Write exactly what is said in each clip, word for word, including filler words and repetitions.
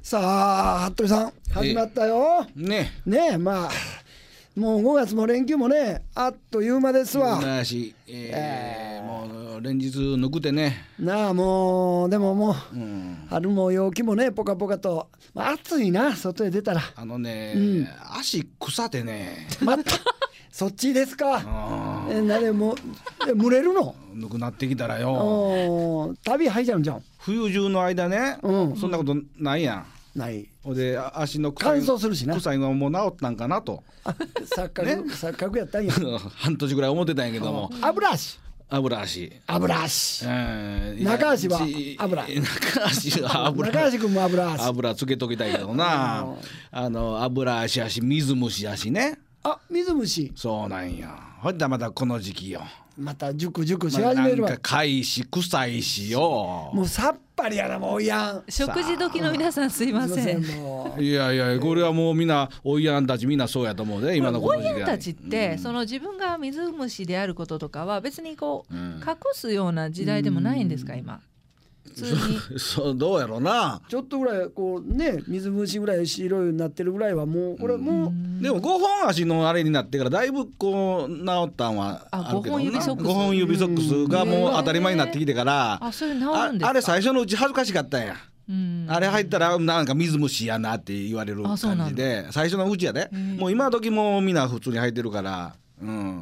さあ服部さん始まったよ。 ねねえまあもうごがつも連休もねあっという間ですわ。 なし、えーもう連日抜くてね。 なあもうでももう、 うん、 春も陽気もねポカポカと、まあ、暑いな外へ出たら。 あのね、 うん、 足腐てねまたそっちですか。 あえなでもえ蒸れるのぬくなってきたらよ。 お旅入っちゃうんじゃん。 冬中の間ね、 うん、 そんなことないやん。 ないほんで足の乾燥するしな。 臭いのはもう治ったんかなと錯覚、ね、錯覚やったんや半年ぐらい思ってたんやけども。 油足油足油足、 えー、 中足は油中足は油中足君も油足油つけときたいけどなあの油足やし水虫やしね。 あ水虫そうなんや。ほんでまたこの時期よまたジュクジュクし始めるわ、 まあ、なんかかいし臭いしよ。 もうさっぱりやなもういやん。 食事時の皆さんすいません。 いやいやこれはもうみんなおいやんたちみんなそうやと思うで今のこの時期。 おいやんたちって、うん、その自分が水虫であることとかは別にこう、うん、隠すような時代でもないんですか今。普通にそうどうやろうな。 ちょっとぐらいこうね水虫ぐらい白いようになってるぐらいはもうこれもう、うん、 でもごほん足のあれになってからだいぶこう治ったんはあるけどな。 ごほん指ソックスごほん指ソックスがもう当たり前になってきてから、 あそれ治るんですか。 あれ最初のうち恥ずかしかったんや。 うん、 あれ入ったらなんか水虫やなって言われる感じで最初のうちやで。もう今時もみんな普通に入ってるから、うん、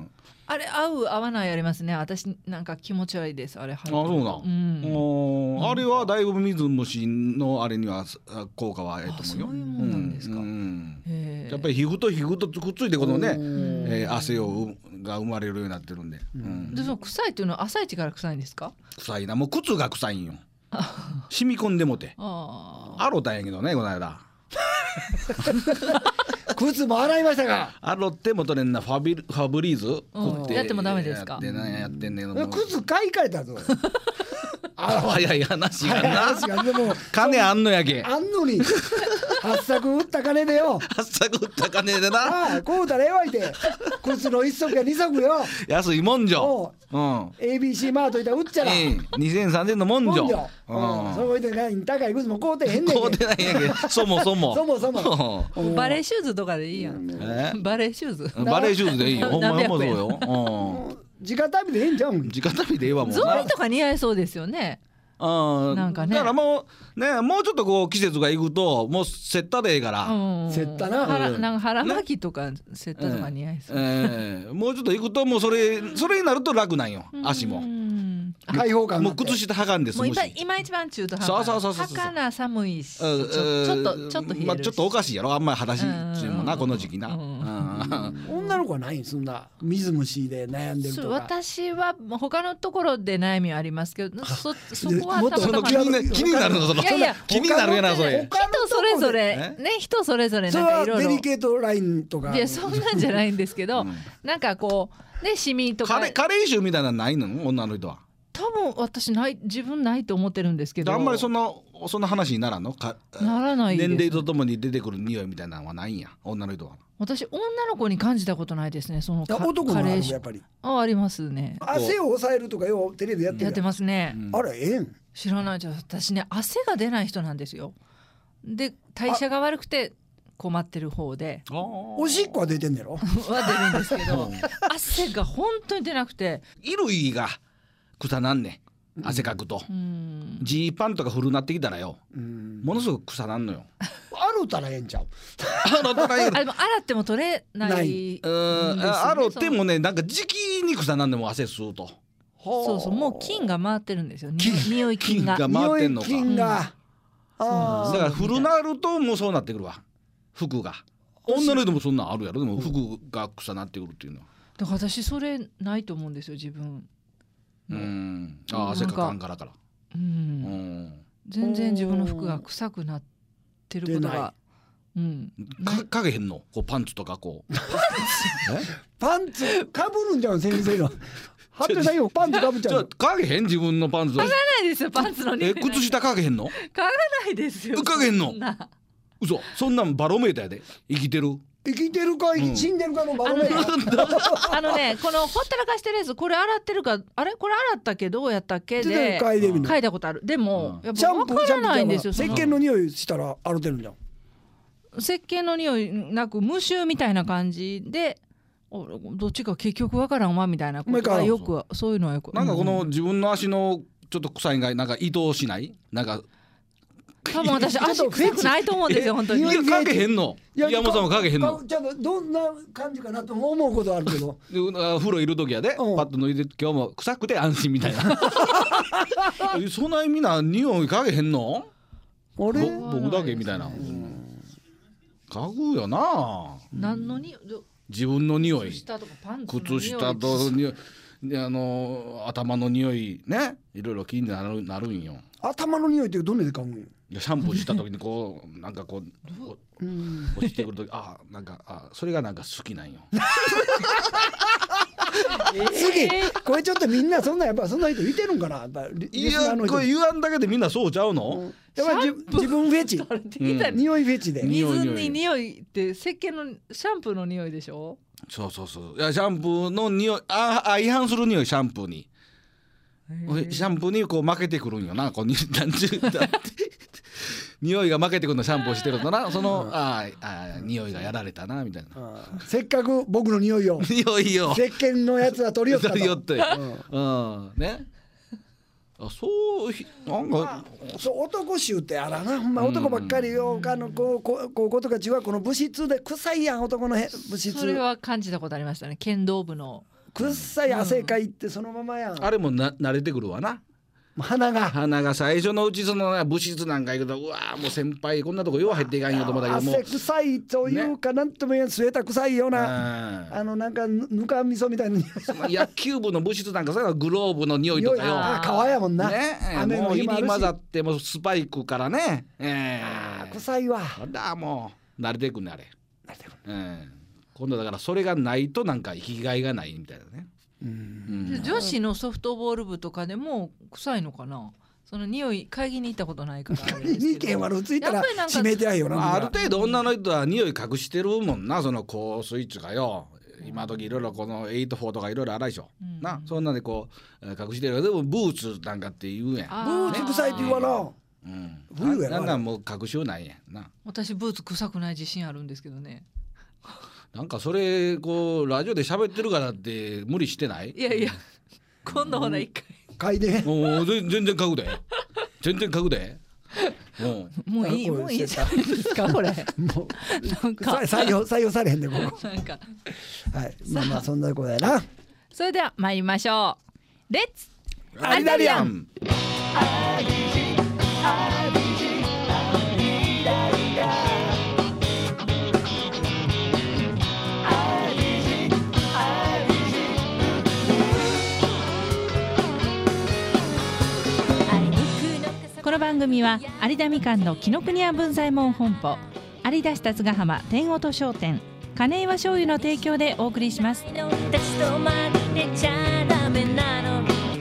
あれ合う合わないありますね。私なんか気持ち悪いですあれ入ってる。 あそうな、うんうん、あれはだいぶ水虫のあれには効果はええと思うよ。 そういうもんなんですか、 うんうん、やっぱり皮膚と皮膚とくっついてこのね、えー、汗をが生まれるようになってるんで、うん、 でその臭いっていうのは朝一から臭いんですか。 臭いな。もう靴が臭いんよ染み込んでもてあろたんやけどねこの間靴も洗いましたか。 あろってもとねんなファビファブリーズ、 うん、やってもダメですか。 やってなやってんねん靴買い替えたぞあ早い話がな話がでも金あんのやけあんのに八作売った金でよ八作売った金でなああこうたらええわいて靴の一足や二足よ安いもんじょ、うん、 エービーシー マートいたら売っちゃら、 えー、にせんさんぜんのもんじょ、 うん、そこで高い靴も買うてへんねん。 買うてないんやけどそもそもそもそもバレーシューズとかでいいやん、えー、バレーシューズバレーシューズでいいよほんまそうよ、 うん、直旅でええんちゃうん。 直旅でええわもう草履とか似合いそうですよね。 あなんかね、だからもうねもうちょっとこう季節がいくともうセッタでええから、 うん、セッタな、 はらなんか腹巻きとかセッタとか似合いそう、 ねえー、もうちょっといくともうそれそれになると楽なんよ足も。 開放感もう靴下はかんです。 もう 今, 今一番中途半端。 そうそうそうそう。 はかな寒いし、ちょ, ちょっとちょっと冷えるし、まあ、 ちょっとおかしいやろあんまり裸足っていうもなこの時期な。 女の子はないんそんな水虫で悩んでるとか。 私は他のところで悩みはありますけど、そそこはたまたま気に気になるのその。いやいや気になるやなそれ。 人それぞれね人それぞれなんかいろいろ。 デリケートラインとか。 いやそんなんじゃないんですけど、うん、なんかこうねシミとか。 加齢臭みたいなのないの女の人は。 多分私ない自分ないと思ってるんですけど。 あんまりそんなそんな話にならんのか。 ならないです。 年齢とともに出てくる匂いみたいなのはないんや女の人は。 私女の子に感じたことないですねその男もあるやっぱり。 あありますね。 汗を抑えるとかよテレビやってるやってますね、 うん、あれええん知らないじゃ私ね汗が出ない人なんですよ。で代謝が悪くて困ってる方でおしっこは出てんねやろは出るんですけど汗が本当に出なくて衣類が臭なんね汗かくとジーパンとか古なってきたらよものすごく臭なんのよ洗ったらええんちゃう洗ったらええあでも洗っても取れない洗ってもねなんか時期に臭なんでも汗吸うとそうそうもう菌が回ってるんですよ匂い菌が菌が回ってんのか菌が、 うん、あだから古なるともうそうなってくるわ服が女の人もそんなんあるやろでも服が臭なってくるっていうのはだから私それないと思うんですよ自分うんあ汗かかんからからうん、うん、全然自分の服が臭くなってることがうん、 か, かげへんのこうパンツとかこうパンツかぶるんじゃん先生のはってないよパンツかぶっちゃうかげへん自分のパンツかがないですよパンツのえ靴下かげへんのかがないですよかげへんの嘘そんなんバロメーターやで生きてる生きてるか、 うん死んでるかのバロメーター。 あのねこのほったらかしてるやつこれ洗ってるかあれこれ洗ったっけどうやったっけちょっでと嗅いでみる。 嗅いだことある。でも、 うんやっシャンプーぱ分からないんですよ。 シャンプー石鹸の匂いしたら洗ってるんじゃん。 石鹸の匂いなく無臭みたいな感じでおどっちか結局わからんわみたいなことがよくそういうのはよくなんかこのうん自分の足のちょっと臭いがなんか移動しないなんか多分私足臭くないと思うんですよ本当に。 いやかけへんの山本さんもかけへんのじゃあどんな感じかなと思うことあるけどであ風呂いる時やでパうんッと脱いで今日も臭くて安心みたいなえそんなみんな匂いかけへんのぼ俺僕だけみたいなかぐよな何の匂いど自分の匂い靴下とかパンツの匂い靴下と匂いであの頭の匂いねいろいろ気になるなるんよ。 頭の匂いってどんなで嗅ぐんよ。 いやシャンプーした時にこうなんかこううん落ちてくる時あなんかあそれがなんか好きなんよ。 次これちょっとみんなそんなやっぱそんな人いてるんかなやっぱリいリスナーの人やこれ言わんだけでみんなそうちゃうの？ やっぱり自自分フェチうん匂いフェチで匂い水に匂いって石鹸のシャンプーの匂いでしょ。 そうそうそういやシャンプーの匂いああ違反する匂いシャンプーにシャンプーにこう負けてくるんよなこうになんちゅうだって匂いが負けてくるのシャンプーしてるとなそのああ匂いがやられたなみたいなああせっかく僕の匂いを匂いよ石鹸のやつは取り寄ったと取り寄ってうんねあそうひなんまあかそう男臭ってあらなほんま男ばっかりよあのこうこうこうことかちはこの物質で臭いやん男のへ物質それは感じたことありましたね剣道部の。 臭い汗かいてそのままやんあれもな慣れてくるわな鼻が鼻が最初のうちその物質なんか言うとうわーもう先輩こんなとこよう入っていかんよと思ったけども汗臭いというかなんとも言えん吸えた臭いようなうんあのなんかぬぬかみそみたいな匂いその野球部の物質なんかさグローブの匂いとかよあ川やもんな、 ねえ雨もう入の日もあるしり混ざってもうスパイクからねえあえ臭いわあらもう慣れてくんねあれ、 慣れてくるええ今度だからそれがないとなんか生きがいがないみたいなね、うん女子のソフトボール部とかでも臭いのかな。その匂い嗅ぎに行ったことないからあれですけど。 にけん悪ついたらやっぱりなんか指名手配よなまあ、あるみんな程度女の人は匂い隠してるもんなその香水っちゅうかよ今時いろいろこのはちじゅうよんとかいろいろあるでしょ、 うんなそんなんでこうえー隠してるでもブーツなんかって言うやん、 あブーツ臭いって言うわなうん、 冬やなあんなんもう隠しようないやんな私ブーツ臭くない自信あるんですけどね。 なんかそれこうラジオで喋ってるからって無理してないいやいや今度ほら一回嗅いでもう全全然書くで全然書くでもうもういいあこれもういいじゃないですかこれ。 もなんうかさ採用採用されへんでここなんかはいまあまあそんなことやなそれでは参りましょう。レッツアリダリアンこの番組は有田みかんの紀ノ国屋文左衛門本舗有田市辰ヶ浜天音商店金岩醤油の提供でお送りします。 私とまってちゃダメなの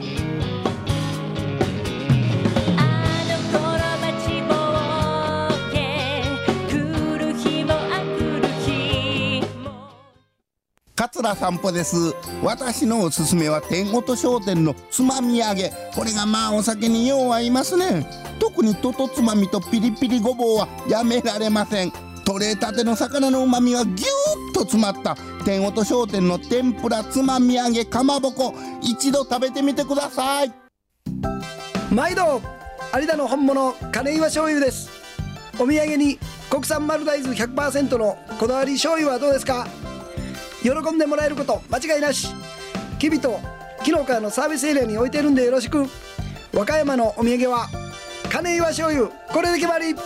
あの頃待ちぼうけ来る日もあ来る日も桂散歩です。私のおすすめは天音商店のつまみ揚げ。これがまあお酒によう合いますね。特にととつまみとピリピリごぼうはやめられません。取れたての魚の旨味がぎゅーっと詰まった天音商店の天ぷらつまみ揚げかまぼこ、一度食べてみてください。 毎度有田の本物金岩醤油です。お土産に国産丸大豆 ひゃくパーセント のこだわり醤油はどうですか。喜んでもらえること間違いなし。きびと紀の川のサービスエリアに置いてるんでよろしく。和歌山のお土産は金岩醤油、これで決まり。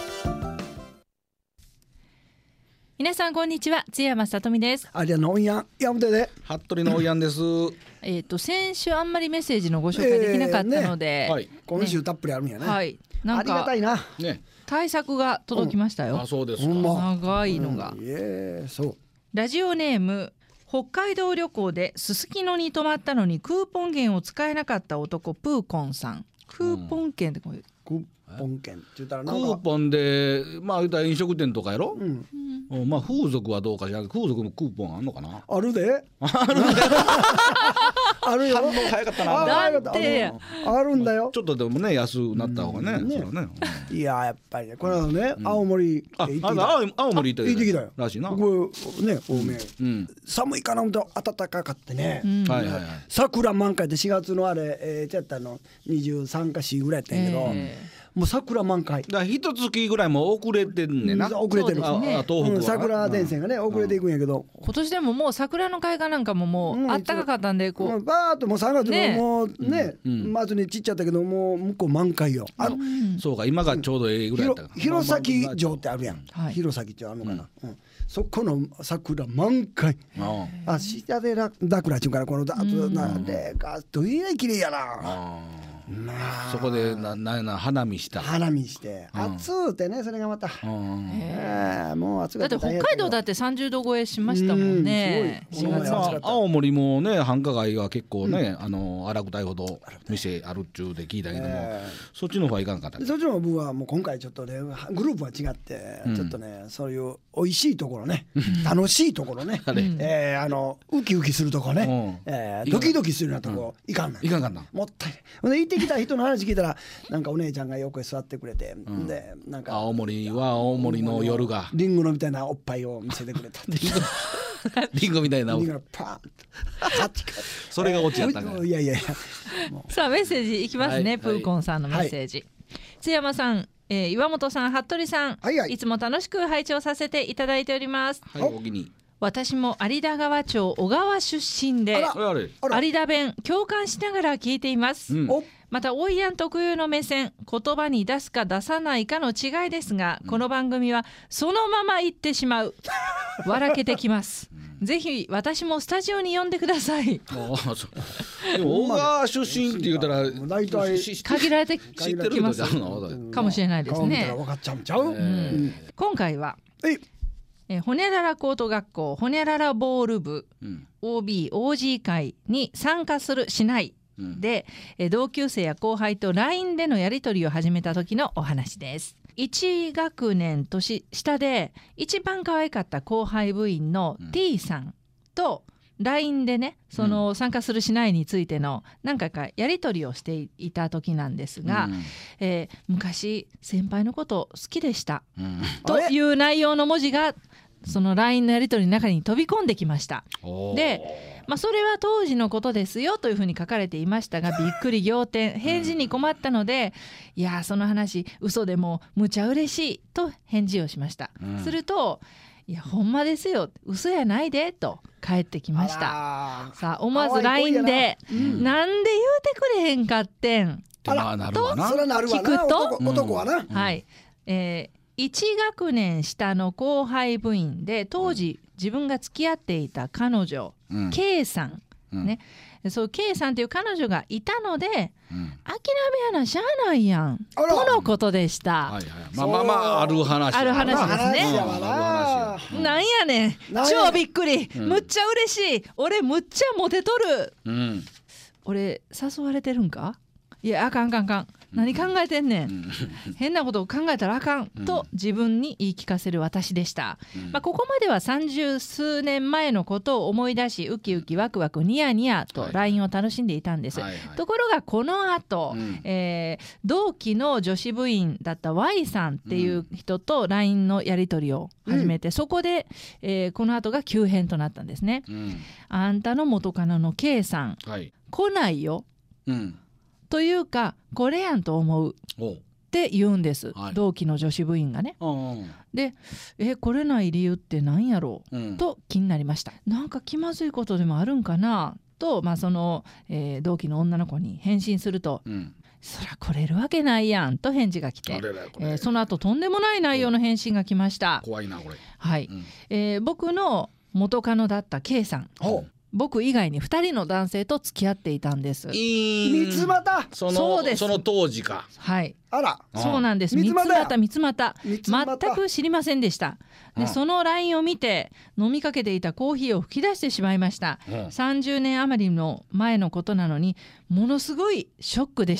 皆さんこんにちは、津山さとみです。 有田の温や山本で服部のおやんですえっ、と先週あんまりメッセージのご紹介できなかったので、 はい今週たっぷりあるんやね。 はい、なんありがかたいな。 ね対策が届きましたよ。 あそうですかほんま長いのが、 うんいえそう。 ラジオネーム北海道旅行ですすきのに泊まったのにクーポン券を使えなかった男プーコンさん。クーポン券ってこれ、 クーポン券って言ったらクなんか、 ーポンでまあ言うたら飲食店とかやろ、 うん、 おまあ風俗はどうかしらんけど風俗もクーポンあんのかな。 あるであるよ。 反応早かったな。 だってあるんだよ。 ちょっとでもね安くなった方がね。 うんねそれはね。 いややっぱりねこの間ね青森あ、 行ってきた。 あの青青森行った行ってきたよ。 らしいな。 これね多め。 うん。 寒いかな思ったら暖かかってね。 うんはいはいはい。 桜満開でしがつのあれえー、ちゃったのにじゅうさんかよんぐらいやったんやけど、 えもう桜満開。 だから一月ぐらいも遅れてんねんな。 遅れてる。 そうですねああ東北はな。 うん桜電線がね遅れていくんやけど、 今年でももう桜の開花なんかももうんうあったかかったんでこう、 もうバーッともうさんがつのねもうねうん末にちっちゃったけどもう向こう満開よ。あのそうか今がちょうどええぐらいやったから。 弘前城ってあるやん。 はい弘前城あるのかな。うんそこの桜満開。 ああ下でラ桜っていうからこのだとなんでかといえ綺麗やな。 あ。 まあそこでななんやな花見した。 花見してうん暑うてねそれがまた。 うんええもう暑だって北海道だってさんじゅうど超えしましたもんね。 うんすごいしがつうんまあ青森もね繁華街が結構ね、あの荒くたいほど店あるっちゅうで聞いたけども、 えそっちの方はいかんかったでそっちの部はもう今回ちょっとねグループは違って、 うんちょっとねそういう美味しいところね楽しいところね、 あれえーあのウキウキするところね、 うんえードキドキするようなところ、いかんないいかんかんな。 もったいないほんで行ってきた人の話聞いたらなんかお姉ちゃんが横へ座ってくれて、 んでなんか青森は青森の夜がリンゴのみたいなおっぱいを見せてくれたってリンゴみたいなリンゴがパーンとカチカチそれがオチやったんか。 いやいやいやさあメッセージいきますね、 はいプーコンさんのメッセージ、津山さん、えー岩本さん、服部さん、 はいはいいつも楽しく拝聴させていただいております。 はいお気に。 私も有田川町小川出身であらあれあれ。 あら有田弁共感しながら聞いています、 うんおまたオイヤン特有の目線、言葉に出すか出さないかの違いですが、この番組はそのまま言ってしまう笑けてきますぜひ私もスタジオに呼んでください。 ああそうでも小川出身って言うたら大体しし限られて知ってる人じゃうの。 かもしれないですね。 顔見たら分かっちゃうんちゃう、うん今回はえいえーほにゃらら高等学校ほにゃららボール部うんオービー オージー 会に参加するしないうんで、えー同級生や後輩と ライン でのやり取りを始めた時のお話です。いち学年年下で一番可愛かった後輩部員の T さんと ライン でねその参加するしないについての何回かやり取りをしていた時なんですが、 うんえー昔先輩のこと好きでしたうんという内容の文字がその ライン のやり取りの中に飛び込んできました。 おーで、まあ、それは当時のことですよというふうに書かれていましたがびっくり仰天返事に困ったので、いやその話嘘でもむちゃ嬉しいと返事をしました、 うんするといやほんまですよ嘘やないでと返ってきました。 あさあ思わず ライン で、 んなんで言うてくれへんかってん、 ってまあなるわならそらなるわな聞くと男男はな、 はい、えーいち学年下の後輩部員で当時自分が付き合っていた彼女、 うん K さん、 うんね、そう K さんという彼女がいたのでうん諦めやなしゃあないやんあらとのことでした、 はいはいまあまあまあある話ある話ですね話やわうんなある話やなんやねんなんや超びっくり、 うんむっちゃ嬉しい俺むっちゃモテとるうん俺誘われてるんかいやあかんあかんあかん何考えてんねん、 うん変なことを考えたらあかんと自分に言い聞かせる私でした、 うんまあ、ここまでは三十数年前のことを思い出しウキウキワクワクニヤニヤとはいライン を楽しんでいたんです、 はいはいところがこの後、 うんえー同期の女子部員だった Y さんっていう人と ライン のやり取りを始めて、そこで、えーこの後が急変となったんですね。 うんあんたの元カノの K さんはい来ないようんというかこれやんと思うおうって言うんです、 はい同期の女子部員がね。 うんでえ来れない理由って何やろう、 うんと気になりました。なんか気まずいことでもあるんかなと、まあそのえー同期の女の子に返信すると、 うんそら来れるわけないやんと返事が来てあ、れだよこれえーその後とんでもない内容の返信が来ました。 怖いなこれはい、 うんえー僕の元カノだった K さん、 ほ僕以外にふたりの男性と付き合っていたんです。 う三つ股そのそうですその当時かはいあらあそうなんです。三つ三つ股や股三つ股三つ股全く知りませんでした。でうんその ライン を見て飲みかけていたコーヒーを吹き出してしまいました。 うんさんじゅうねん余りの前のことなのにものすごいショックでした。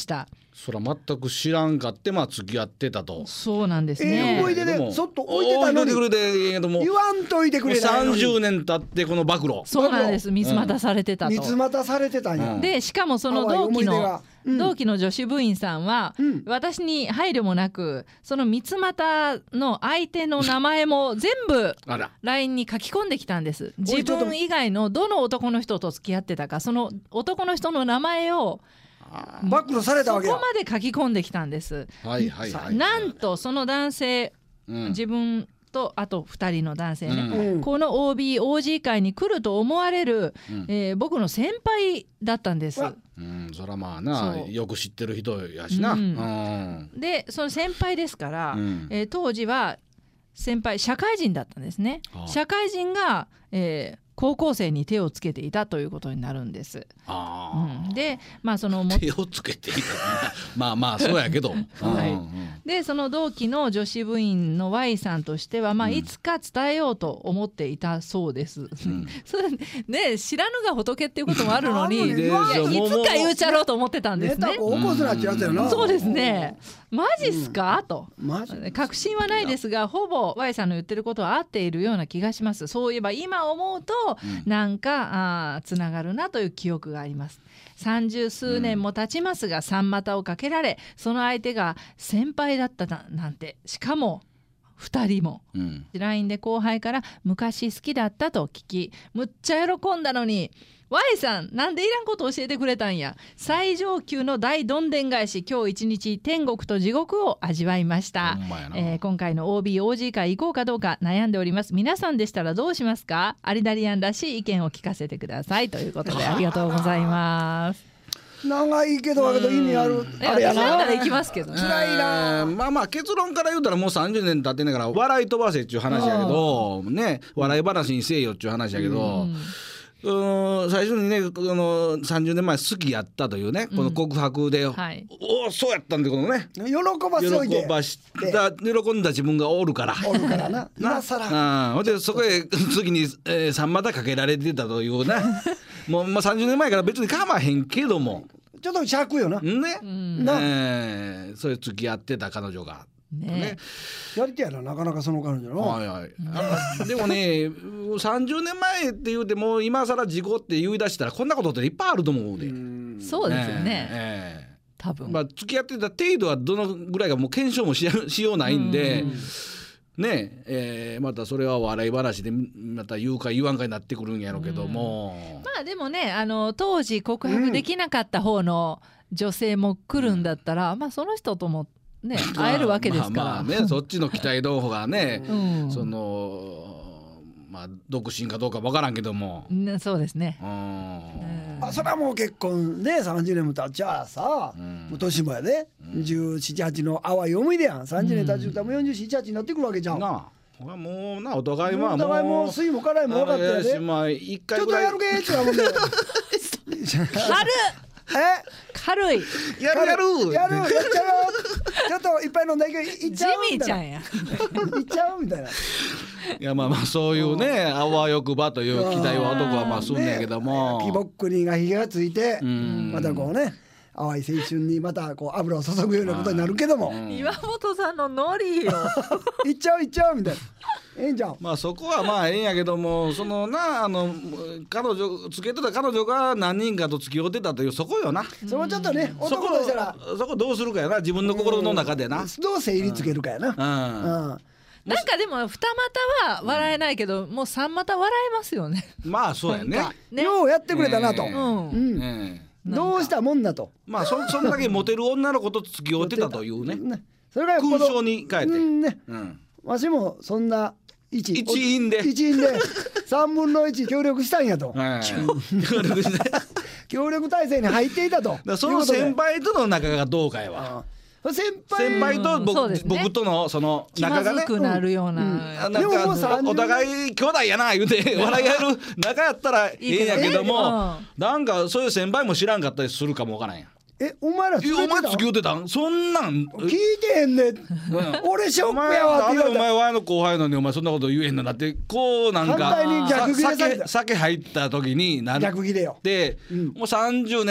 そら全く知らんかってまあ付き合ってたと。 そうなんですええね。 思い出ででもそっと置いてたのに置いといてくれてええけども言わんといてくれないのにさんじゅうねん経ってこの暴露。 そうなんです。三つ股されてたと。 三つ股されてたんや、 うんでしかもその同期淡い思い出のがうん同期の女子部員さんは、 うん私に配慮もなくその三つ股の相手の名前も全部あらライン に書き込んできたんです。 おい自ちょっと分以外のどの男の人と付き合ってたかその男の人の名前を暴露されたそこわけやまで書き込んできたんです。 はいはいはい。 なんとその男性、 うん自分とあとふたりの男性ね、 うんうんこの オービーオージー 会に来ると思われる、 うんえー僕の先輩だったんです。 うわうんそらまあなそうよく知ってる人やしな。 ううんんでその先輩ですから、 うんえー当時は先輩社会人だったんですね。 ああ社会人が、えー高校生に手をつけていたということになるんです。 あうん、でまあそのもあ手をつけていたなまあまあそうやけど。 はいうんでその同期の女子部員の Y さんとしては、まあ、 うんいつか伝えようと思っていたそうです。 んそれね知らぬが仏っていうこともあるのにあるねいやでいつか言うちゃろうと思ってたんですね。 ネタこう起こすなってやつやな、 そうですね。マジっすか、とマジ確信はないですがほぼ Y さんの言ってることは合っているような気がします。そういえば今思うと、なんかあつながるなという記憶があります。三十数年も経ちますが、三股をかけられその相手が先輩だったなんて、しかもふたりもうんライン で後輩から昔好きだったと聞きむっちゃ喜んだのに Y さんなんでいらんこと教えてくれたんや。最上級の大どんでん返し、今日一日天国と地獄を味わいましたほんまやな。 えー今回の オービーオージー 会行こうかどうか悩んでおります。皆さんでしたらどうしますか。アリダリアンらしい意見を聞かせてくださいということでありがとうございます。 長いけどだけど意味あるえあれやな私だったら行きますけどね。 辛いなえーまあまあ結論から言うたらもうさんじゅうねん経ってんねんから笑い飛ばせっちゅう話やけどね笑い話にせえよっちゅう話やけど、うーん最初にねこのさんじゅうねんまえ好きやったというねこの告白で、 はいおおそうやったんでこのね喜ばせおいて喜ばした喜んだ自分がおるから。 おるからな今さらうん、ほんでそこへ次に、えー、三股かけられてたというなもう、まあ、さんじゅうねんまえから別に構わへんけどもちょっと尺よなね、 んなえー、それ付き合ってた彼女が。 ねやりてやななかなかその彼女のはいはい、あでもねさんじゅうねんまえって言うても今更事故って言い出したらこんなことっていっぱいあると思うで。 そうですよね、 ええ多分、 まあ、付き合ってた程度はどのぐらいかもう検証もしやしようないんで、ねえーまたそれは笑い話でまた言うか言わんかになってくるんやろうけども、 まあでもねあの当時告白できなかった方の女性も来るんだったら、まあその人ともね会えるわけですから、 まあまあねそっちの期待の方がね、 うんそのまあ独身かどうかわからんけども、 ねそうですねう、んあそれはもう結婚でさんじゅうねんも経っちゃあさ、 んもう年もやで、じゅうなな、はちの淡い思い出やん。さんじゅうねん経っちゃうたらもうよんじゅうなな、はちになってくるわけじゃん。 なあこれはもうなお互いはもうお互いもう酸いも辛いも分かってやで。 あれやしまあ一ちょっと回ぐらいやるけーってなもんで。 軽え軽いやるやるやるやっちゃうよ。ちょっといっぱい飲んだけどいっジちゃうみたいな。 ミーちゃんやいっちゃうみたいな。 いやまあまあそういうねあわよくばという期待は男はまあすんねんけども、 木ぼっくりがひげがついてんまたこうね淡い青春にまたこう油を注ぐようなことになるけども、 岩本さんのノリよいっちゃういっちゃうみたいな。ええんじゃん。 まあそこはまあええんやけどもそのなあの彼女付き合ってた彼女が何人かと付き合ってたというそこよな、 そこちょっとねそこ男としたらそこどうするかやな自分の心の中でな、 どう整理つけるかやな。 うんうん。 なんかでも二股は笑えないけど、もう三股笑えますよねまあそうやねなんかねようやってくれたなと。 ねうんうん。 ねどうしたもんだと。 まあそそんだけモテる女の子と付き合ってたというねねそれがよっぽ空ど想に変えて、 うんね。 うんわしもそんな一一員で一員で三分の一協力したんやと。 はい協力してだか協力体制に入っていたと。 らその先輩との仲がどうかやわ。 輩先輩先輩とうん僕,、 そうですね僕とのその気ま仲がねずくなるような、 あなんでももうさかんじゅうねんお互い兄弟やな言うて笑い合える仲やったらええんやけども、なんかそういう先輩も知らんかったりするかもわからんやん。 えお前らいやお前付き合ってたんそんなん聞いてへんねん。俺ショックやわって言われた。 なんでお前はの後輩なのにお前そんなこと言えんのだってこうなんか反対に逆ギレされた酒酒入った時になる逆ギレよ。 で、もうさんじゅうねん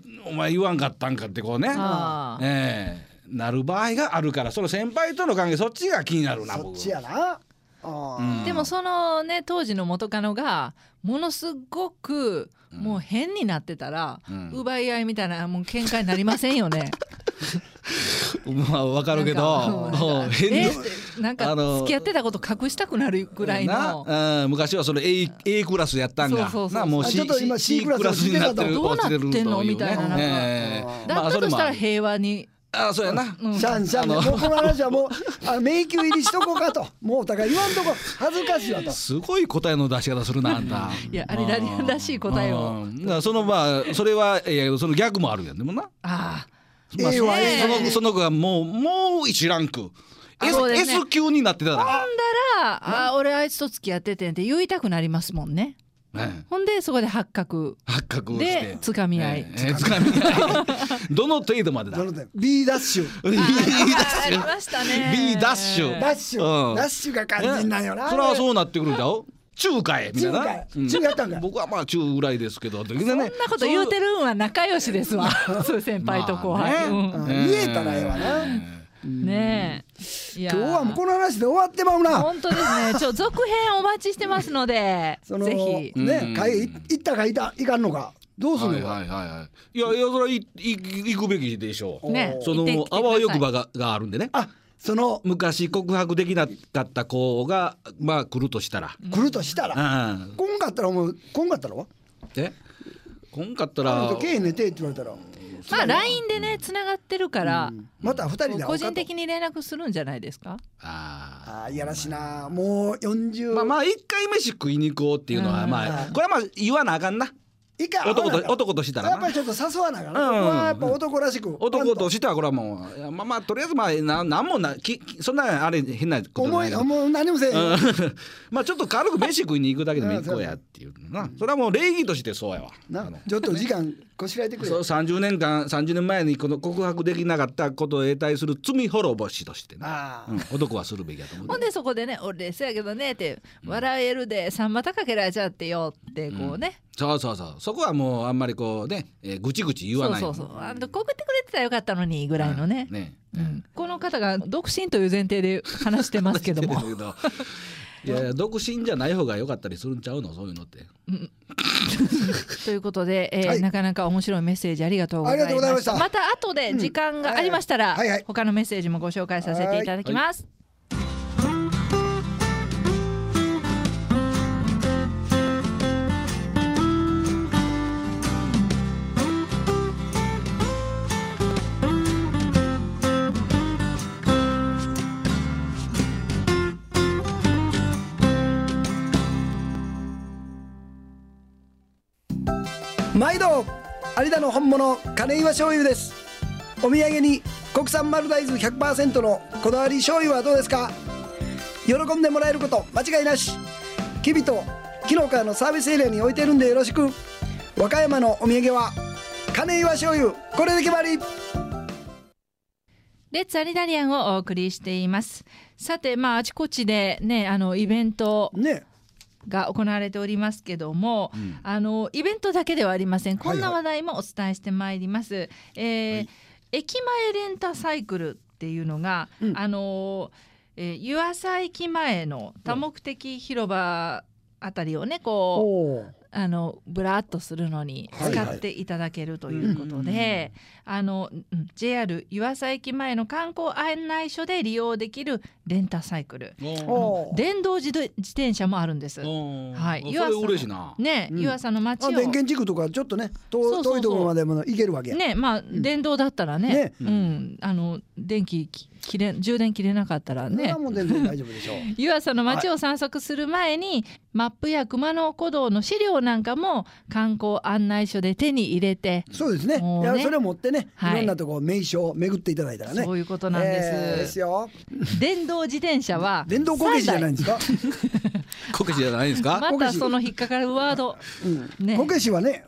お前言わんかったんかってこうね、 あーええなる場合があるから、その先輩との関係そっちが気になるなそっ僕。 ちやな。あーでもそのね当時の元カノがものすごくもう変になってたら、 うん奪い合いみたいなもう喧嘩になりませんよね。 まあわかるけど、 なんか変にえってなんかあの付き合ってたこと隠したくなるぐらいの。 な、うん、昔はその A, A クラスやったんがそうそうそうなもうあ C, ちょっと今 C C クラスになってるどうなってんの落ちてるというねみたいななんかええだったとしたら平和に。 あそうやな、 うんシャンシャンね、 あのもうこの話はもうあ迷宮入りしとこうかと、もうお互い言わんとこ恥ずかしいわと。 すごい答えの出し方するなあんた。 いやあれラリアンらしい答えを。 うんだからそのまあそれはいやその逆もあるやんでもな、 あまあ、 A は A そのその子がもうもういちランク S, そうですね S 級になってたあ。ほんら、 だらあ俺あいつと付き合っててんって言いたくなりますもんね。 ね、 ほんでそこで発覚発覚してでつかみ合い。 ええつかみ合いどの程度までだどの点 B ダッシュ B ダッありシュましたね。 B ダッシュダッシュ、 うんダッシュが肝心なんよな。 それはそうなってくるんだよ。中華へみたいな。 中華へうん中やったんかい僕はまあ中ぐらいですけど。そんそんなこと言うてるんは仲良しですわ。そう先輩と後輩。 まあねうんうん言えたらええわな。 ねえ。いや今日はもうこの話で終わってまうな。 本当ですね。ちょ続編お待ちしてますので、 そのぜひ。 うんね会行ったかいたいかんのかどうするのか。 はいはいはいはい。いやいやそれはいい行くべきでしょう。 ねその行ってきてくださいあわよくばががあるんでね。 あ、その昔告白できなかった子がまあ来るとしたら。 来るとしたら、 うん。 こんかったらもうこんかったらは。 え？こんかったあらの。けえ寝てって言われたら、 まあ ライン でねつながってるから、 また二人で会おうかと。 個人的に連絡するんじゃないですか。 ああーいやらしいな。もうよんじゅう。 ーまあまあ一回飯食いに行こうっていうのはうんまあこれはまあ言わなあかんな。 いか男と合わなあかん男としたらなやっぱりちょっと誘わなあかんな。 うんここはやっぱ男らしく。 男としてはこれはもういやまあまあとりあえずまあななんもなききそんなあれ変なこと思ないいけどもう何もせえへんよ。 うんまあちょっと軽く飯食いに行くだけでも行こうやっていうなそれはもう礼儀としてそうやわなちょっと時間こしらえてくれ。 そうさんじゅうねんかんさんじゅうねんまえにこの告白できなかったことへ対する罪滅ぼしとしてね、 ああうん、男はするべきだと思うほんでそこでね俺せやけどねって笑えるでさんまたかけられちゃってよってこうね、 そうそうそうそこはもうあんまりこうね、えーぐちぐち言わないそうそうそうあの告ってくれてたらよかったのにぐらいのね、 ねうんこの方が独身という前提で話してますけども話してるけどいやいや独身じゃない方が良かったりするんちゃうのそういうのってということで、えーはいなかなか面白いメッセージありがとうございました。 ありがとうございましたまた後で時間がありましたら、 うんはいはい他のメッセージもご紹介させていただきます。 毎度有田の本物金岩醤油です。お土産に国産丸大豆 ひゃくパーセント のこだわり醤油はどうですか。喜んでもらえること間違いなし。きびと木の川のサービスエリアに置いてるんでよろしく。和歌山のお土産は金岩醤油、これで決まり。 レッツアリダリアンをお送りしています。さて、まああちこちでねあのイベントねが行われておりますけども、 うんあのイベントだけではありません。こんなはいはい話題もお伝えしてまいります。えーはい駅前レンタサイクルっていうのが、 うんあのえー湯浅駅前の多目的広場あたりをねこうおーあのブラッとするのにはいはい使っていただけるということで、あのうん ジェイアール 湯浅駅前の観光案内所で利用できるレンタサイクル、 おー電動自動自転車もあるんです。 ははいそれ嬉しいなね、 うん湯浅の街をあ電源地区とかちょっとね遠そうそうそう遠いところまでも行けるわけや。 ね、まあ電動だったらね、 ねうん、あの電気き切れ充電切れなかったらねそれは。もう全然大丈夫でしょう。 湯浅の街を散策する前に、マップや熊野古道の資料なんかも観光案内所で手に入れて、 そうですね。 もうねいやそれを持ってね、 はいいろんなところ名所を巡っていただいたらね。 そういうことなんです。 えーですよ。 電動自転車は電動こけしじゃないんですか。 こけしじゃないですか、 またその引っかかるワード、 うんねこけしはね、 うん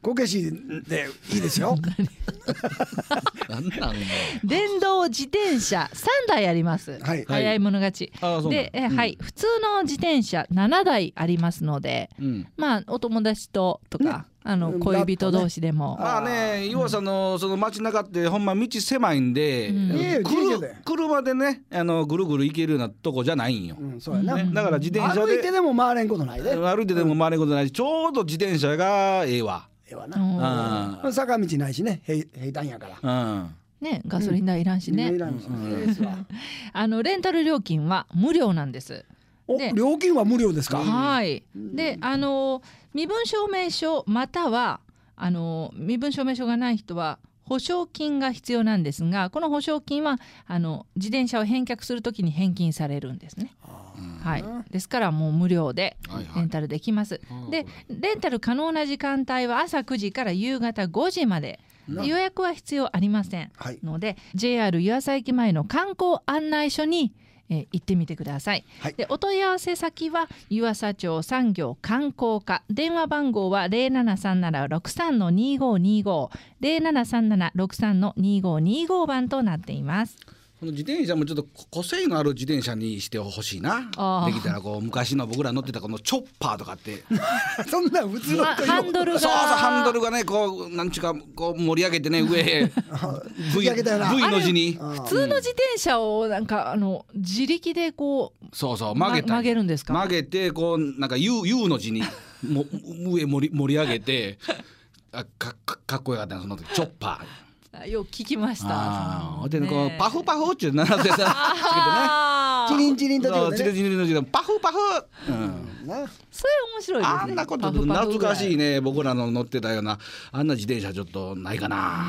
こけしでいいですよ。 なんなんも電動自転車さんだいあります、 はい早い者勝ち、 あーそうなんで、えはい、普通の自転車ななだいありますので、 う、うん、 まあお友達ととか、あのうん恋人同士でも、 まあね岩佐のその街中ってほんま道狭いんで、 うんいいよくる自転車で車でねあのぐるぐる行けるようなとこじゃないんよ、 うんそうやな、 ね、だから自転車で歩いてでも回れんことないで、 歩いてでも回れることないしちょうど自転車がええわ。 ええわうな、 ん坂道ないしね、平平坦やからうんね、ガソリン代いらんしね、 いらんしええですわあのレンタル料金は無料なんです。 おで料金は無料ですか、 はい。で、あの身分証明書またはあの身分証明書がない人は保証金が必要なんですが、この保証金はあの自転車を返却するときに返金されるんですね。はい。ですからもう無料ではいはいレンタルできます。で、レンタル可能な時間帯は朝くじから夕方ごじまで。 な予約は必要ありませんはいので、ジェイアール 湯浅駅前の観光案内所にえー行ってみてください、 はいでお問い合わせ先は湯浅町産業観光課、電話番号は ゼロななさんななろくさんのにごにご ゼロななさんななろくさんのにごにご番となっています。 この自転車もちょっと個性のある自転車にしてほしいな。 あーできたらこう昔の僕ら乗ってたこのチョッパーとかってそんな普通のは人ハンドルがそうそうハンドルがねこうなんちゅうかこう盛り上げてね上へ振り上げたよな V の字に普普通の自転車をなんかあの自力でこうそうそう曲げたりま曲げるんですか曲げてこうなんか U, U の字にも上盛り盛り上げてあかかかっこよかったなその時チョッパー。 あよく聞きました。 ああ、 そのでねこうねパフパフっていう鳴らせさあーチリンチリンとそうチリちょっとねチリの字でパフパフ、うん、 なそれ面白いですね。 あんなことパフパフぐら懐かしいね僕らの乗ってたようなあんな自転車ちょっとないかな、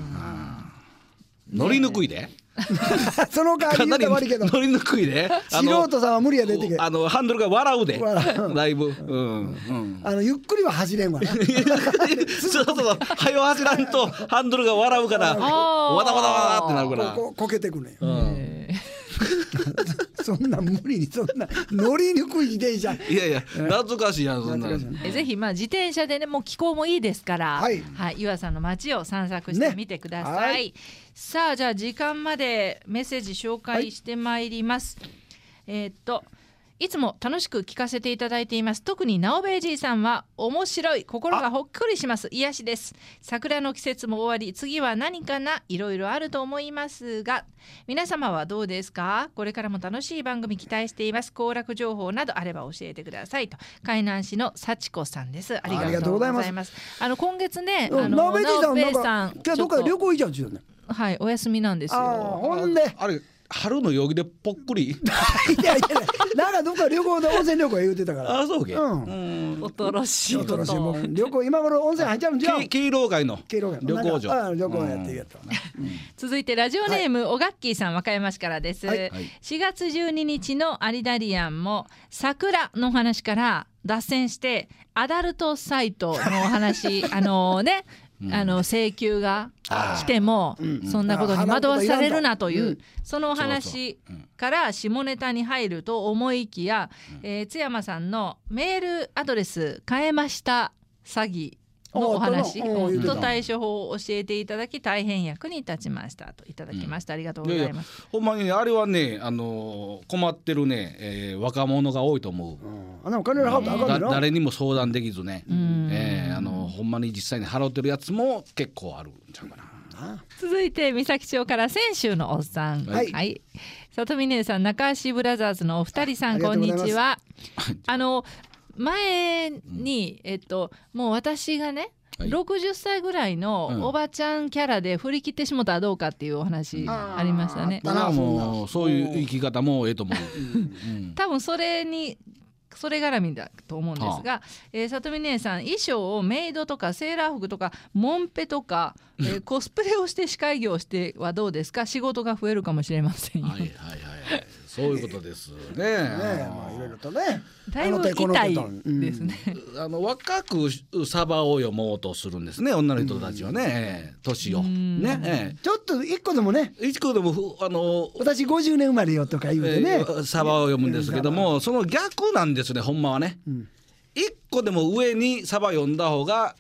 うん乗りにくいで、 その代わり言うたら悪いけど乗りにくいであの素人さんは無理やでってけあのハンドルが笑うで笑だいぶ、うんうんあのゆっくりは走れんわなそうそうそう早走らんとハンドルが笑うからわだわだわだってなるからこここけてくねんうんえそんな無理にそんな乗りにくい自転車いやいや懐かしいやんそんな懐かしいねーぜひまあ自転車でねもう気候もいいですから、 はい湯浅の街を散策してみてください。 ねはいさあじゃあ時間までメッセージ紹介してまいります。えーっといつも楽しく聞かせていただいています。特に直べいじいさんは面白い、心がほっくりします。癒しです。桜の季節も終わり、次は何かな、いろいろあると思いますが、皆様はどうですか？これからも楽しい番組期待しています。行楽情報などあれば教えてくださいと。海南市の幸子さんです。ありがとうございます。 ありがとうございますあの今月ね、 うんあのなべじいさん直べないんかさん今日どっかで旅行行っちゃうんですよねはいお休みなんですああよ。 ほんであれ春の陽気でぽっくりいやいやなんかどっか旅行で温泉旅行言うてたからあそうけ、 うんうん恐ろしいこ恐ろしいもと。 う旅行今頃温泉入っちゃうんじゃんけ敬老会の敬老会旅行所なんかあ旅行やってるやったわな続いてラジオネーム、おがっきーさん和歌山市からです、 はいはいしがつじゅうににちのアリダリアンも桜の話から脱線してアダルトサイトのお話あのねあの請求が来てもそんなことに惑わされるなという、 うんそのお話から下ネタに入ると思いきや、えー津山さんのメールアドレス変えました詐欺のお話ああったなうん言うてたと対処法を教えていただき大変役に立ちましたといただきました、ありがとうございます。 ほんまにねあれはねあのー困ってるね、えー若者が多いと思う、 うんあんなお金払うとあかんだねんな誰にも相談できずね、 んえーあのほんまに実際に払ってるやつも結構あるんちゃうかな。 続いて三崎町から泉州のおっさん、 はいはい、里見姉さん中橋ブラザーズのお二人さんありがことんうございますにちは。あの前に、えっともう私がね、 はいろくじゅっさいぐらいのおばちゃんキャラで振り切ってしもたらどうかっていうお話ありましたね。 あーあったなもうそういう生き方もええと思う、うん多分それにそれ絡みだと思うんですが、えー、里見姉さん衣装をメイドとかセーラー服とかモンペとか、えーコスプレをして司会業をしてはどうですか？仕事が増えるかもしれませんよ。 はいはいはいそういうことですね。 ねえまあいろいろとねだいぶあの手この痛い手とうんですね。 あの若くサバを読もうとするんですね女の人たちはね年をんねえちょっと一個でもねえ一個でもふあの私ごじゅうねん生まれよとか言うてねえーサバを読むんですけどもその逆なんですねほんまはねうん一個でも上にサバ読んだ方が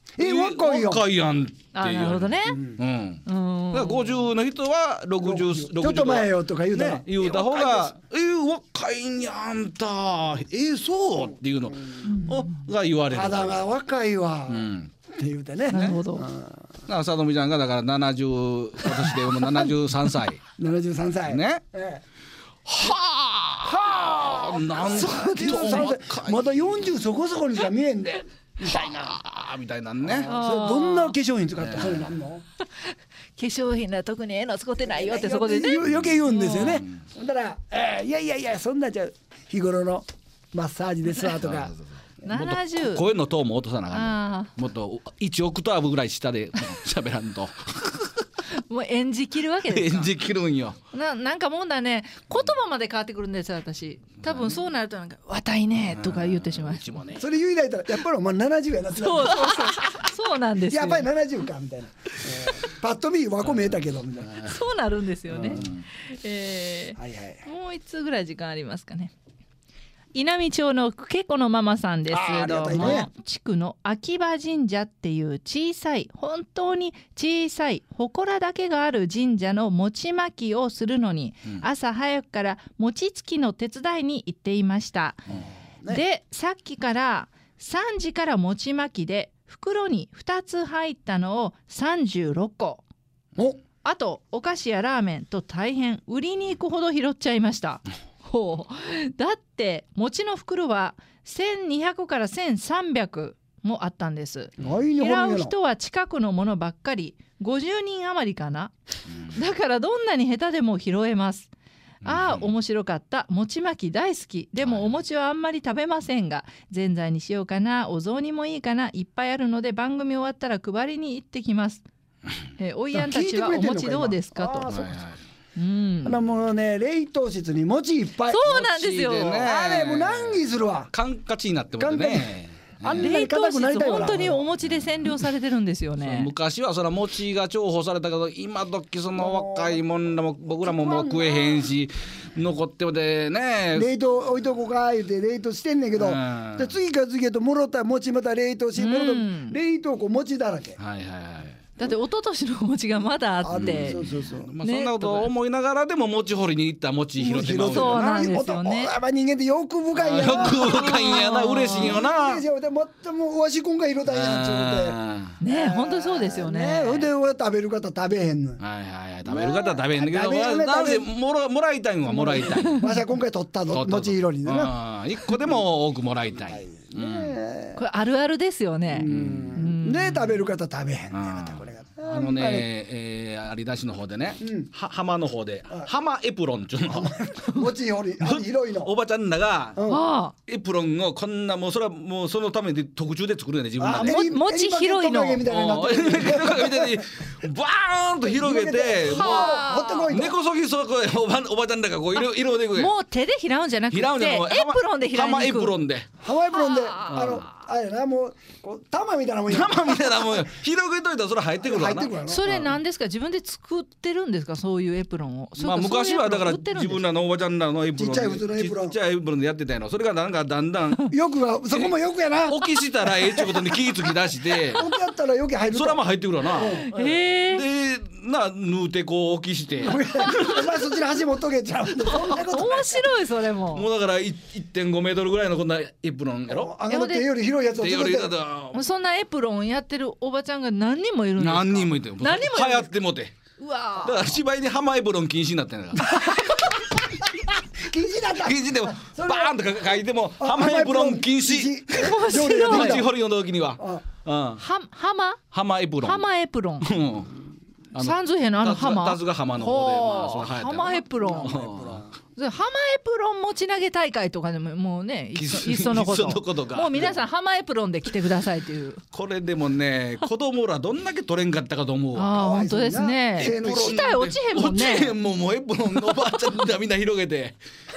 え若いよ若いやんってあ、 いうなるほどね。 うんうん。 だからごじゅうの人はろくじゅう、 ちょっと前よとか言うたら、 ね、言うた方が「えー、若いんやあんたえー、そう」っていうのをが言われる。 肌が若いわ、 うんって言うてね。 なるほど。 だからさとみちゃんがだからななじゅう今年でもうななじゅうさんさいななじゅうさんさい。 ね。 ええはあ、はあ、なんさんじゅうさんさいまだよんじゅうそこそこにしか見えんで。みたいな。 あみたいなんね。 それどんな化粧品使ってそれなんの？ 化粧品は特にええの使ってないよってそこでね。 よ余計言うんですよね。ほんだら、えー、いやいやいやそんなじゃ日頃のマッサージですわとか。 ななじゅう。 声のトーンも落とさなあかんねあん。もっといちオクターブぐらい下で喋らんともう演じきるわけですか。 演じきるんよ。 ななんかもんだね、言葉まで変わってくるんですよ私。多分そうなるとなんか「わたいね」とか言ってしまう。 うちもね。 それ言いだいたらやっぱりお前ななじゅうやなってなる。 そうそうそうそうなんですよ。 やっぱりななじゅうかみたいな。えーパッと見和光見えたけどみたいな。 そうなるんですよね。えーはいはい。 もう一つぐらい時間ありますかね。稲美町のけこのママさんです。 あーありどうがたいねも。地区の秋葉神社っていう小さい本当に小さい祠だけがある神社の餅まきをするのに、 うん朝早くから餅つきの手伝いに行っていました。 ねでさっきからさんじから餅まきで袋にふたつ入ったのをさんじゅうろっこ。 おあとお菓子やラーメンと大変売りに行くほど拾っちゃいました。ほうだって餅の袋はせんにひゃくからせんさんびゃくもあったんです。 ないに拾ほんやな。 う人は近くのものばっかりごじゅうにん余りかな。だからどんなに下手でも拾えます。ああ面白かった。餅巻き大好き。でもお餅はあんまり食べませんが、ぜんざいにしようかな、お雑煮もいいかな、いっぱいあるので番組終わったら配りに行ってきます。えーおいやんたちはお餅どうですかと。 あそうはいはいうんあのもうね冷凍室に餅いっぱい。 そうなんですよ。 餅でねあれもう難儀するわ。 カンカチになってもってね。 あんなに冷凍室硬くなりたいわな。 本当にお餅で占領されてるんですよね。 昔はそら餅が重宝されたけど今時その若いもんらも僕らももう食えへんし残ってもでね。 冷凍置いとこうか言うて冷凍してんねんけど、 うんで次から次へともろった餅また冷凍し、もろうんと冷凍庫餅だらけ。 はいはいはい。 だって一昨年のお餅がまだあっるてそうそうそう。 まあ、 ねそんなことを思いながらでも餅掘りに行った餅拾ってまうそうよなんですよね男やっぱ人間って欲深いんやよな。 く深いんやな嬉しいよな。 嬉しいよでもっともうわし今回拾ったんやんちゅうて。 ね本当にそうですよね。 ほんで俺食べる方食べへんの。 はいはいはい食べる方は食べへんねんけど、 食べるねなぜ食べるもらもらいたいんはもらいたい。 わしは今回取ったの餅拾いでな。 うん一個でも多くもらいたい。 ねこれあるあるですよね。 うんで食べる方食べへんねんまたこれが。 あのね、えー、有田市の方でね、 うんは浜の方で浜エプロンっていうの餅拾いあ広いの。 おばちゃんらがうんあエプロンをこんなもうそれはもうそのために特注で作るよね自分らで。 もエリ餅広いのエリバケトカゲみたいになってる。 みたいにバーンと広げても持ってこいうと。 根こそぎそこへおばおばちゃんらがこう色色でくあ、 れもう手で拾うんじゃなくて拾うんじゃなくてエプロンで拾い浜に行く。 エプロンでハワイプロンであのあれなもうこう玉みたいなもんや。 玉みたいなもんよ広げといたらそれ入ってくるわな入ってくるわな。 それなんですか、自分で作ってるんですか、そういうエプロンを。 まあ昔はだから自分らのおばちゃんらのエプロンちっちゃい普通のエプロンちっちゃいエプロンでやってたやのそれがなんかだんだん欲がそこも欲やな。 起きしたらええっちゅうことに気ぃつき出して奥やったら余計入ると。 そらも入ってくるわなへえでな縫うてこう起きしてお前そっちの端持っとけちゃう。そんなこと面白いそれも。 もうだからいいってんごメートルぐらいのこんなエプロンやろあの手より広いやつをでよりだ作って。 とそんなエプロンやってるおばちゃんが何人もいるんですか。 何人もいてる何人もいる流行ってもてうわだから芝居に浜エプロン禁止になってんだから禁止だった。 禁止でもバそれはーンとか書いてもあ浜エプロン禁止面白い条例が出た町掘りの時にはあうんは浜浜エプロン浜エプロン。 うんあの三髄兵のあの浜。 タズが浜の方でまあそほうの流行ったよな浜エプロン。それ浜エプロン持ち投げ大会とかでももうねいっそいっそのこいっそのことと。 がもう皆さん浜エプロンで来てくださいという。 これでもね子供らどんだけ取れんかったかと思うわああ本当ですね。 エプロン下へ落ちへんもん落ちへね。 んもんもうエプロンのおばあちゃんがみんな広げて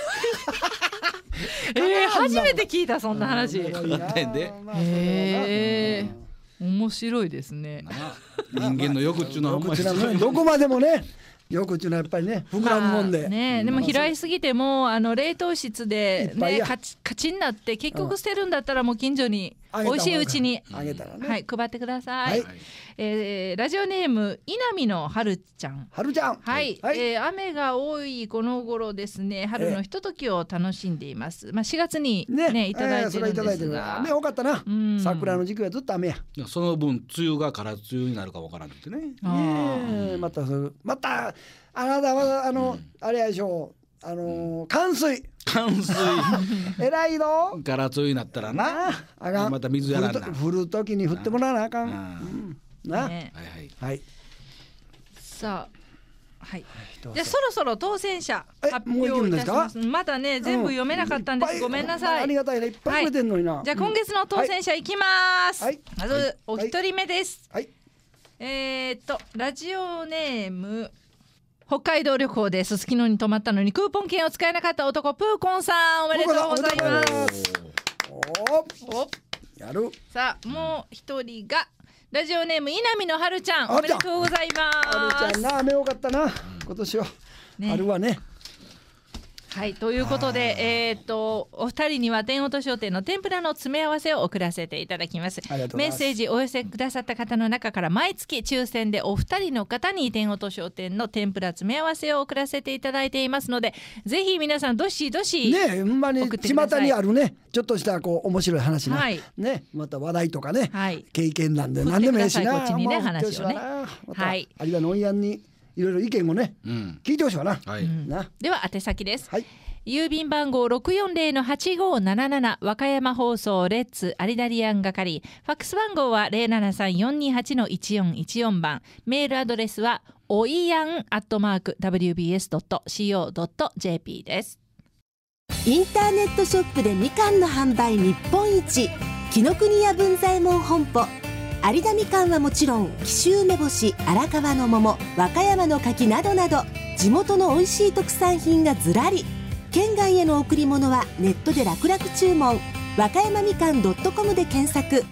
えー、初めて聞いたそんな話。へあったんでえ面白いですね。 な人間の欲っちゅうのはほんまに欲っちゅうのはねどこまでもね欲っちゅうのはやっぱりね膨らむもんで。 まあね、でも拾いすぎてもあの冷凍室でいっぱいやねカチカチになって結局捨てるんだったらもう近所にあげた美味しいうちに、 あげたらね。 はい、配ってください、 はいえーラジオネーム稲見の春ちゃん。 はるちゃん。 はい、 はい。 えー雨が多いこの頃ですね、春のひとときを楽しんでいます。まあしがつにねいただいてるんえーそれいただいてる。 ですが、 雨多かったな。 うん桜の時期はずっと雨や。 いやその分梅雨がから梅雨になるかわからなくてね。 あーねえまたそれまたあなたはあの、あれやでしょう。あのー冠水冠水えらいの。 から梅雨になったらな。 ああかん。 また水やらんな降ると降る時に降ってもらわなあかん。 あうんな。 ねはいはい。 はい。 さあはい。 どうぞじゃあそろそろ当選者え発もう行く表いんですかたします。まだね全部読めなかったんです。 うごめんなさい。 ありがたいね。いっぱいくれてんのにな。 じゃあ今月の当選者いきます。 はいまずお一人目です。 はい。 えー、っとラジオネーム北海道旅行ですすきのに泊まったのにクーポン券を使えなかった男プーコンさんおめでとうございまおめでとうございす。 おおやる。 さあもう一人がラジオネーム稲見の春ちゃんあおめでとうございますあるちゃん。な雨多かったな今年は。 ねあるわね。 はいということでえー、っとお二人には天音商店の天ぷらの詰め合わせを送らせていただきますありがとうございますメッセージお寄せくださった方の中から毎月抽選でお二人の方に天音商店の天ぷら詰め合わせを送らせていただいていますのでぜひ皆さんどしどし、 ねえほんまに送ってください巷にあるねちょっとしたこう面白い話な、 はいねまた話題とかね、 はい経験なんで振って何でもいいしなくださいこっちにねもう振ってほしいわな話またはい有田のおいやんにいろいろ意見をねうん。 聞いてほしいわな、 はい。 なでは宛先です、 はい郵便番号 ろくよんゼロのはちごーなななな 和歌山放送レッツアリダリアン係ファックス番号は ゼロななさんよんにはちのいちよんいちよん 番メールアドレスはおいやんアットマーク ダブリュービーエスドットシーオードットジェーピー です。 インターネットショップでみかんの販売日本一紀ノ国屋文左衛門本舗有田みかんはもちろん紀州梅干し荒川の桃和歌山の柿などなど地元の美味しい特産品がずらり県外への贈り物はネットで楽々注文和歌山みかん .com で検索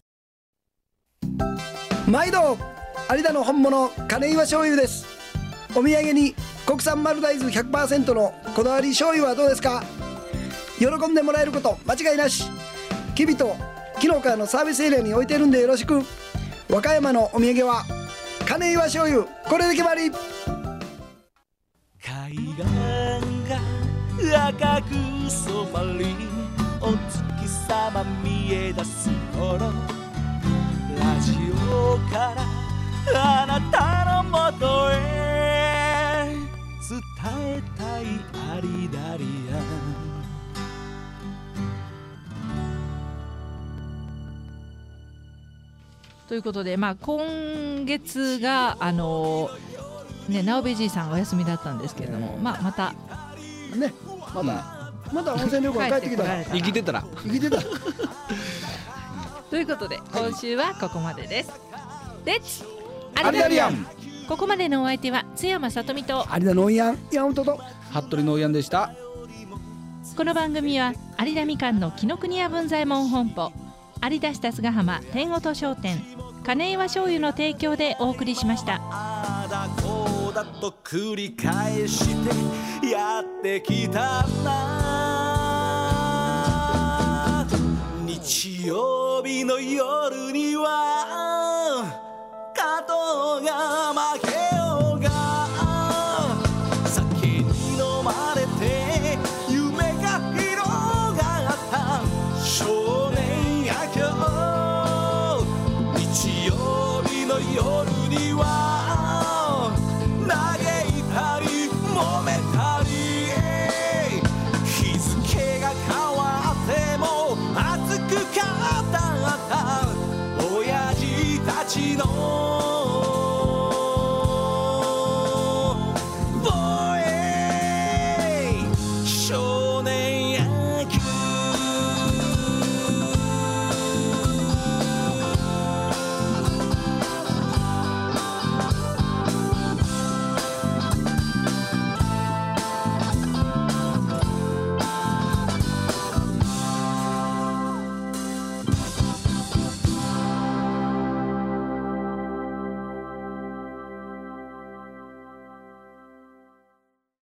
毎度有田の本物金岩醤油です。お土産に国産丸大豆 ひゃくパーセント のこだわり醤油はどうですか。喜んでもらえること間違いなし。きびと木の川のサービスエリアに置いてるんでよろしく。和歌山のお土産は金岩醤油これで決まり。 海岸が赤く染まりお月様見え出す頃ラジオからあなたのもとへ伝えたいアリダリアンということで、まあ、今月があのね直部じいさんお休みだったんですけれども、まあ、またねまだ、まだ温泉旅行帰ってきたら帰生きてたら。 生きてた。 ということで今週はここまでです。レッツアリダリアンここまでのお相手は津山さとみと有田のおいやん山本と服部のおやんでした。 この番組は有田みかんの紀ノ国屋文左衛門本舗有田市辰ヶ浜天音商店金岩醤油の提供でお送りしました。 あだこうだと繰り返してやってきたんだ